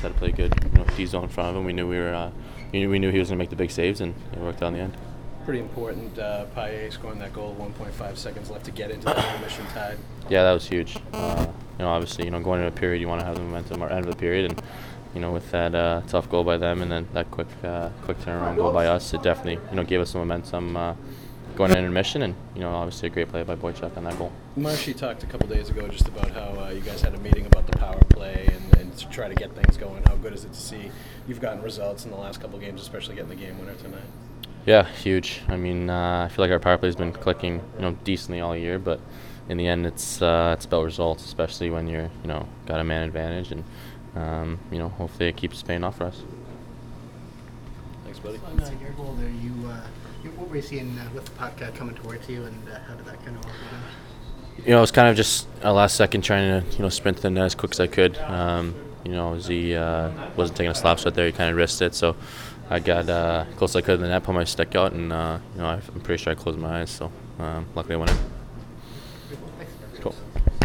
had to play good, D zone in front of him. We knew we knew he was going to make the big saves, and it worked out in the end. Pretty important, Paille scoring that goal, 1.5 seconds left to get into that intermission tied. Yeah, that was huge. Obviously, going into a period, you want to have the momentum or end of the period, and with that tough goal by them and then that quick turnaround goal by us, it definitely gave us some momentum going into intermission, and obviously a great play by Boychuk on that goal. Marshy talked a couple days ago just about how you guys had a meeting about the power play and to try to get things going. How good is it to see you've gotten results in the last couple games, especially getting the game winner tonight? Yeah, huge. I mean, I feel like our power play has been clicking, decently all year, but in the end, it's about results, especially when you're, got a man advantage, and hopefully it keeps paying off for us. Thanks, buddy. On your goal there, what were you seeing with the puck coming towards you, and how did that kind of work out? It was kind of just a last second trying to sprint to the net as quick as I could. As he wasn't taking a slap shot there, he kind of risked it, so I got close as I could to the net, put my stick out, and I'm pretty sure I closed my eyes, so luckily I went in. Thanks. Cool.